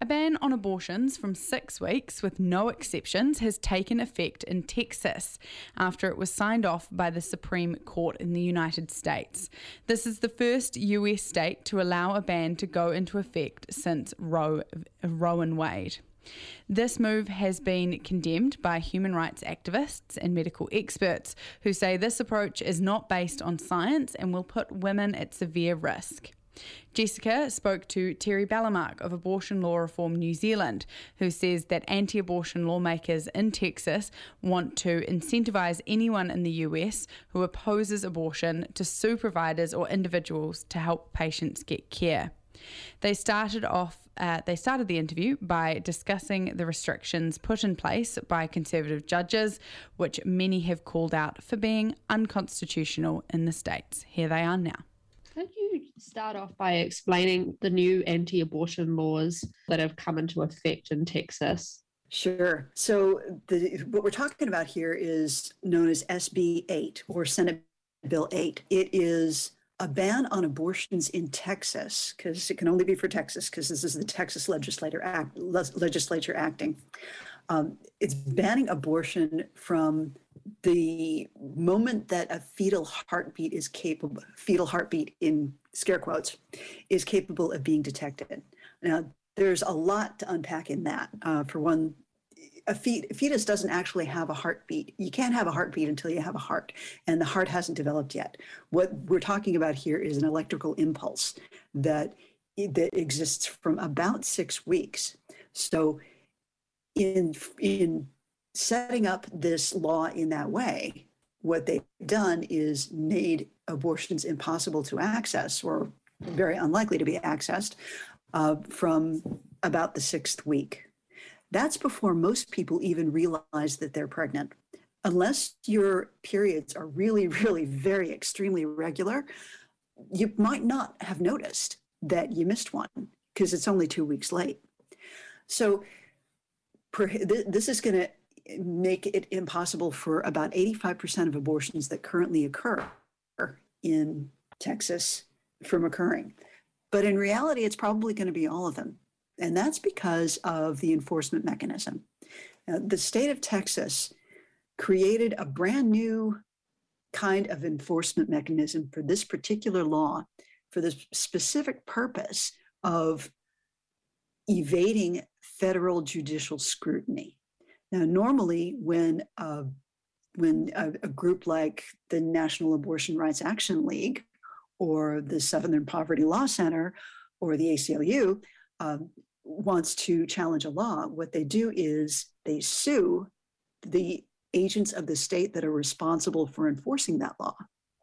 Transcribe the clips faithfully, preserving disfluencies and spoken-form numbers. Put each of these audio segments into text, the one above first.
A ban on abortions from six weeks with no exceptions has taken effect in Texas after it was signed off by the Supreme Court in the United States. This is the first U S state to allow a ban to go into effect since Roe, Roe and Wade. This move has been condemned by human rights activists and medical experts who say this approach is not based on science and will put women at severe risk. Jessica spoke to Terry Balamark of Abortion Law Reform New Zealand, who says that anti-abortion lawmakers in Texas want to incentivise anyone in the U S who opposes abortion to sue providers or individuals to help patients get care. They started off. Uh, they started the interview by discussing the restrictions put in place by conservative judges, which many have called out for being unconstitutional in the states. Here they are now. Could you start off by explaining the new anti-abortion laws that have come into effect in Texas? Sure. So the, what we're talking about here is known as S B eight or Senate Bill eight. It is a ban on abortions in Texas, because it can only be for Texas, because this is the Texas legislature, act, legislature acting. Um, it's banning abortion from the moment that a fetal heartbeat is capable, fetal heartbeat in scare quotes, is capable of being detected. Now, there's a lot to unpack in that. Uh, for one, a, fet- a fetus doesn't actually have a heartbeat. You can't have a heartbeat until you have a heart, and the heart hasn't developed yet. What we're talking about here is an electrical impulse that, that exists from about six weeks. So in in setting up this law in that way, what they've done is made abortions impossible to access, or very unlikely to be accessed, uh, from about the sixth week. That's before most people even realize that they're pregnant. Unless your periods are really, really very extremely regular, you might not have noticed that you missed one because it's only two weeks late. So this is going to make it impossible for about eighty-five percent of abortions that currently occur in Texas from occurring. But in reality, it's probably going to be all of them. And that's because of the enforcement mechanism. Now, the state of Texas created a brand new kind of enforcement mechanism for this particular law for the specific purpose of evading federal judicial scrutiny. Now, normally when uh, when a, a group like the National Abortion Rights Action League or the Southern Poverty Law Center or the A C L U uh, wants to challenge a law, what they do is they sue the agents of the state that are responsible for enforcing that law.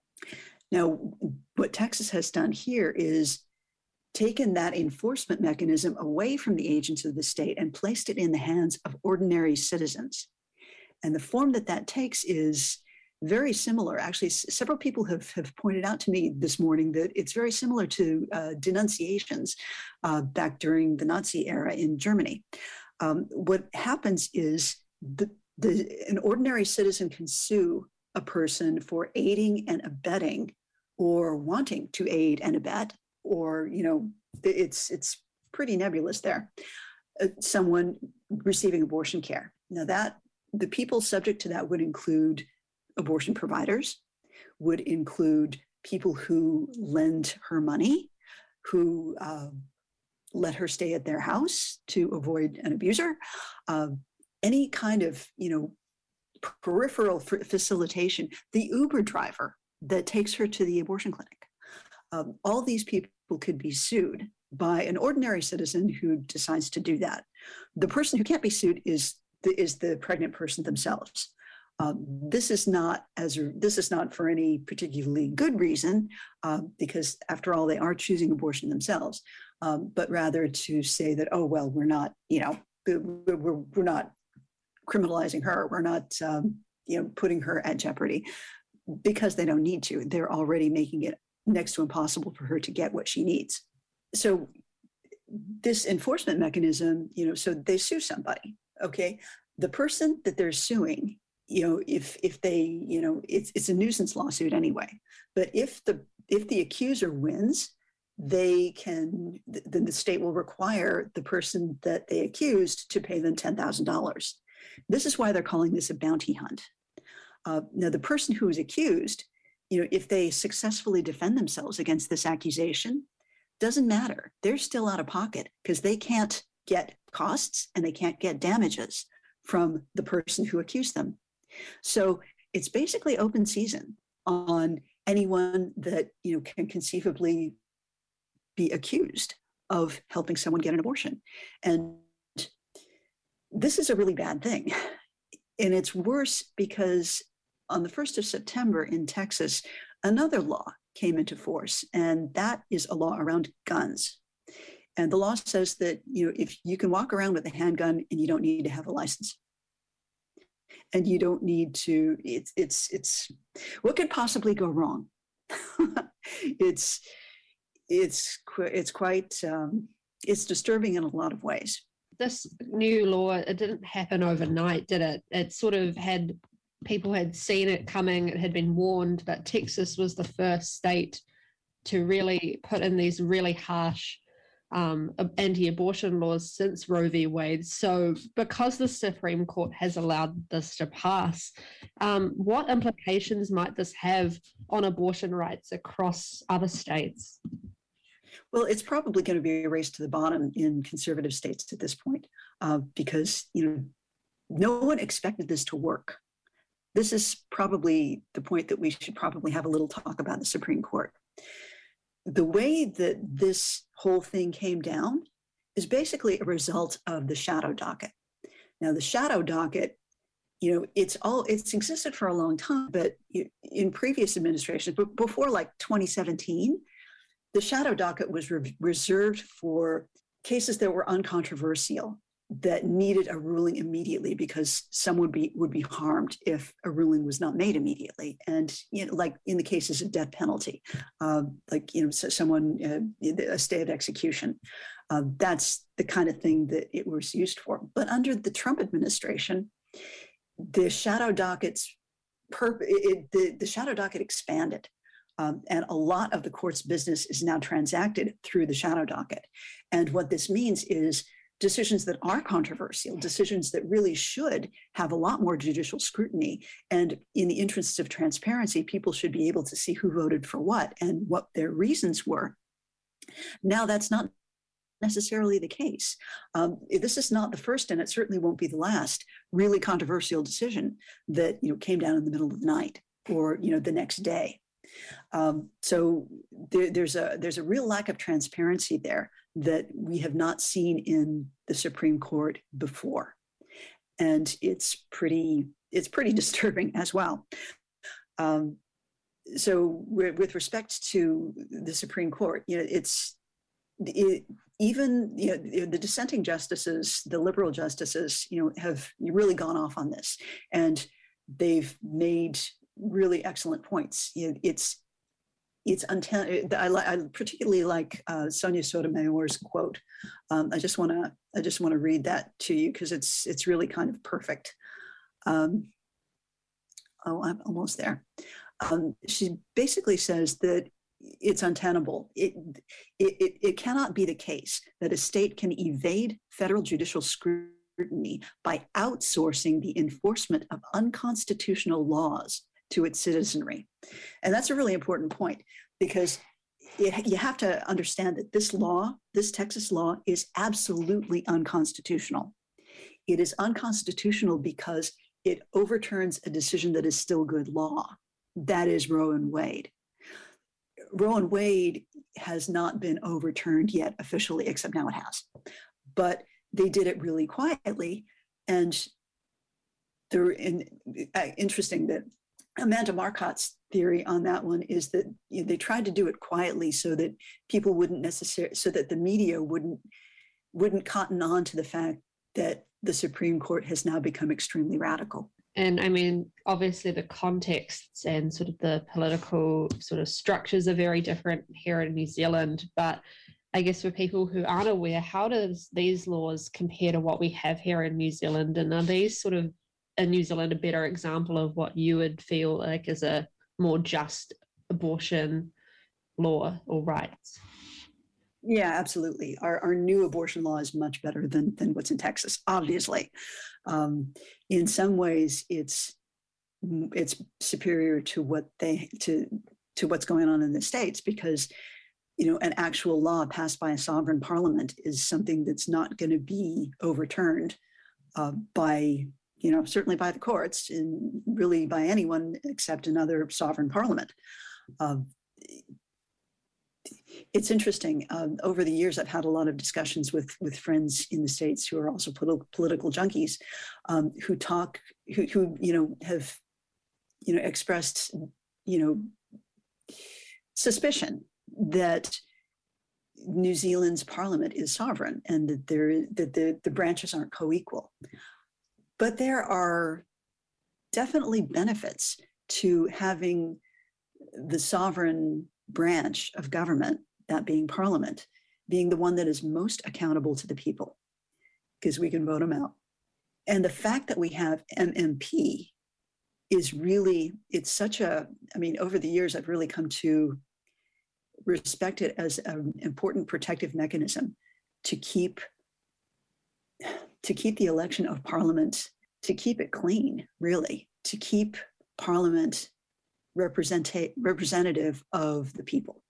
Now, what Texas has done here is taken that enforcement mechanism away from the agents of the state and placed it in the hands of ordinary citizens. And the form that that takes is very similar. Actually, s- several people have, have pointed out to me this morning that it's very similar to uh, denunciations uh, back during the Nazi era in Germany. Um, what happens is the, the, an ordinary citizen can sue a person for aiding and abetting or wanting to aid and abet, or, you know, it's it's pretty nebulous there. Uh, someone receiving abortion care. Now that the people subject to that would include abortion providers, would include people who lend her money, who uh, let her stay at their house to avoid an abuser, uh, any kind of, you know, peripheral f- facilitation, the Uber driver that takes her to the abortion clinic. Um, all these people could be sued by an ordinary citizen who decides to do that. The person who can't be sued is the, is the pregnant person themselves. Um, this is not as this is not for any particularly good reason, uh, because after all, they are choosing abortion themselves. Um, but rather to say that, oh well, we're not, you know, we're we're, we're not criminalizing her. We're not, um, you know, putting her at jeopardy, because they don't need to. They're already making it next to impossible for her to get what she needs. So this enforcement mechanism, you know, so they sue somebody, okay? The person that they're suing, you know, if if they, you know, it's it's a nuisance lawsuit anyway. But if the if the accuser wins, they can, then the state will require the person that they accused to pay them ten thousand dollars. This is why they're calling this a bounty hunt. Uh, now, the person who is accused, you know, if they successfully defend themselves against this accusation, doesn't matter. They're still out of pocket because they can't get costs and they can't get damages from the person who accused them. So it's basically open season on anyone that, you know, can conceivably be accused of helping someone get an abortion. And this is a really bad thing. And it's worse because on the first of September in Texas, another law came into force, and that is a law around guns. And the law says that, you know, if you can walk around with a handgun and you don't need to have a license. And you don't need to, it's, it's, it's, what could possibly go wrong? it's, it's, it's quite, um, it's disturbing in a lot of ways. This new law, it didn't happen overnight, did it? It sort of had, people had seen it coming, it had been warned, but Texas was the first state to really put in these really harsh um, anti-abortion laws since Roe v. Wade. So because the Supreme Court has allowed this to pass, um, what implications might this have on abortion rights across other states? Well, it's probably going to be a race to the bottom in conservative states at this point, uh, because, you know, no one expected this to work. This is probably the point that we should probably have a little talk about the Supreme Court. The way that this whole thing came down is basically a result of the shadow docket. Now, the shadow docket, you know, it's all, it's existed for a long time, but in previous administrations, but before like twenty seventeen, the shadow docket was re- reserved for cases that were uncontroversial, that needed a ruling immediately because someone would be, would be harmed if a ruling was not made immediately. And, you know, like in the cases of death penalty, uh, like, you know, so someone, uh, a stay of execution, uh, that's the kind of thing that it was used for. But under the Trump administration, the shadow docket's purpose, it, the, the shadow docket expanded. Um, and a lot of the court's business is now transacted through the shadow docket. And what this means is decisions that are controversial, decisions that really should have a lot more judicial scrutiny. And in the interests of transparency, people should be able to see who voted for what and what their reasons were. Now, that's not necessarily the case. Um, this is not the first, and it certainly won't be the last, really controversial decision that, you know, came down in the middle of the night or, you know, the next day. Um, so there, there's a there's a real lack of transparency there that we have not seen in the Supreme Court before, and it's pretty it's pretty disturbing as well. Um, so with respect to the Supreme Court, you know, it's it, even you know, the dissenting justices, the liberal justices, you know, have really gone off on this, and they've made really excellent points. You know, it's it's unten- I, I particularly like uh, Sonia Sotomayor's quote. Um, I just want to I just want to read that to you because it's it's really kind of perfect. Um, oh, I'm almost there. Um, she basically says that it's untenable. It, it it it cannot be the case that a state can evade federal judicial scrutiny by outsourcing the enforcement of unconstitutional laws to its citizenry. And that's a really important point because it, you have to understand that this law, this Texas law, is absolutely unconstitutional. It is unconstitutional because it overturns a decision that is still good law. That is Roe and Wade. Roe and Wade has not been overturned yet officially, except now it has. But they did it really quietly. And they're in, uh, interesting that Amanda Marcotte's theory on that one is that, you know, they tried to do it quietly so that people wouldn't necessarily, so that the media wouldn't wouldn't cotton on to the fact that the Supreme Court has now become extremely radical. And I mean, obviously the contexts and sort of the political sort of structures are very different here in New Zealand. But I guess for people who aren't aware, how does these laws compare to what we have here in New Zealand? And are these sort of in New Zealand a better example of what you would feel like is a more just abortion law or rights? Yeah, absolutely. Our our new abortion law is much better than than what's in Texas, obviously. Um, in some ways, it's it's superior to what they to to what's going on in the states, because you know an actual law passed by a sovereign parliament is something that's not going to be overturned uh, by you know certainly by the courts and really by anyone except another sovereign parliament. Uh, it's interesting. Um, over the years, I've had a lot of discussions with with friends in the States who are also politi- political junkies, um, who talk, who, who you know have, you know, expressed, you know, suspicion that New Zealand's parliament is sovereign and that there that the the branches aren't co-equal. But there are definitely benefits to having the sovereign branch of government, that being parliament, being the one that is most accountable to the people, because we can vote them out. And the fact that we have M M P is really, it's such a, I mean, over the years, I've really come to respect it as an important protective mechanism to keep, to keep the election of parliament, to keep it clean, really, to keep parliament representa- representative of the people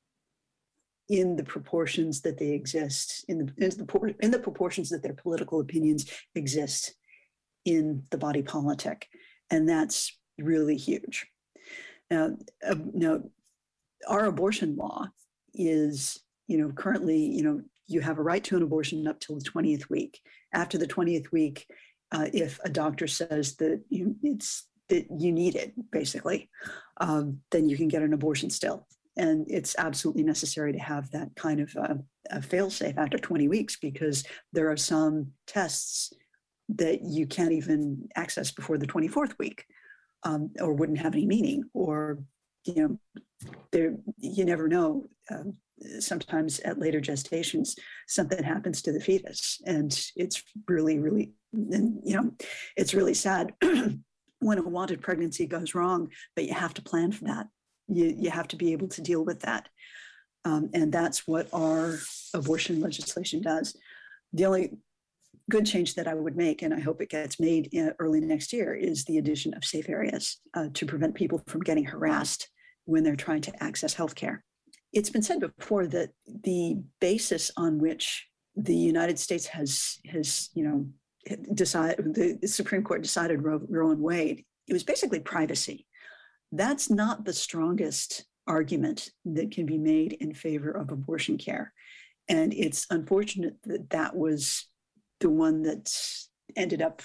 in the proportions that they exist, in the, in the in the proportions that their political opinions exist in the body politic. And that's really huge. Now, uh, now, our abortion law is, you know, currently, you know, you have a right to an abortion up till the twentieth week. After the twentieth week, uh, if a doctor says that you, it's that you need it, basically, um, then you can get an abortion still. And it's absolutely necessary to have that kind of uh, a fail-safe after twenty weeks, because there are some tests that you can't even access before the twenty-fourth week, um, or wouldn't have any meaning, or, you know, there, you never know. Um, sometimes at later gestations, something happens to the fetus, and it's really, really, and, you know, it's really sad when a wanted pregnancy goes wrong, but you have to plan for that. You, you have to be able to deal with that. Um, and that's what our abortion legislation does. The only good change that I would make, and I hope it gets made early next year, is the addition of safe areas uh, to prevent people from getting harassed when they're trying to access healthcare. It's been said before that the basis on which the United States has, has you know, decided, the Supreme Court decided Roe, Roe and Wade, it was basically privacy. That's not the strongest argument that can be made in favor of abortion care. And it's unfortunate that that was the one that ended up,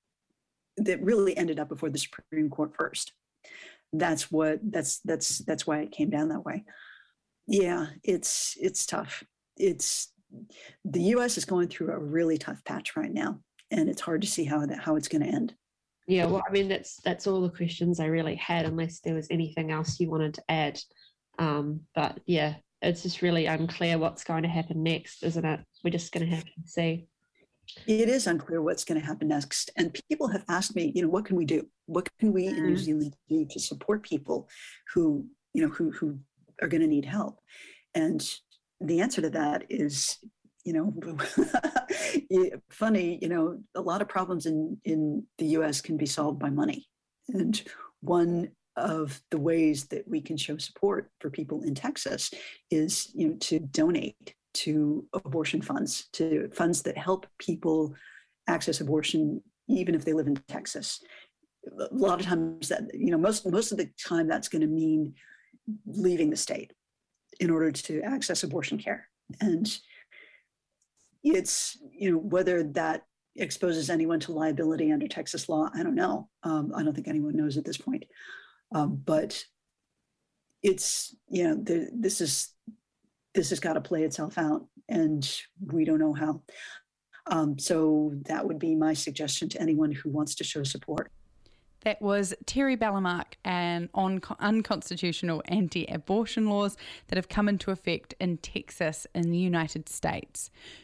that really ended up before the Supreme Court first. That's what, that's, that's, that's why it came down that way. Yeah, it's, it's tough. It's, the U S is going through a really tough patch right now, and it's hard to see how that, how it's going to end. Yeah, well, I mean, that's that's all the questions I really had, unless there was anything else you wanted to add. Um, but yeah, it's just really unclear what's going to happen next, isn't it? We're just going to have to see. It is unclear what's going to happen next. And people have asked me, you know, what can we do? What can we in New Zealand do to support people who, you know, who who are going to need help? And the answer to that is, you know, funny, you know, a lot of problems in, in the U S can be solved by money. And one of the ways that we can show support for people in Texas is, you know, to donate to abortion funds, to funds that help people access abortion, even if they live in Texas. A lot of times that, you know, most, most of the time that's going to mean leaving the state in order to access abortion care. And it's, you know, whether that exposes anyone to liability under Texas law, I don't know. Um, I don't think anyone knows at this point. Um, but it's, you know, the, this is, this has got to play itself out, and we don't know how. Um, so that would be my suggestion to anyone who wants to show support. That was Terry Bellamark and on unconstitutional anti-abortion laws that have come into effect in Texas in the United States.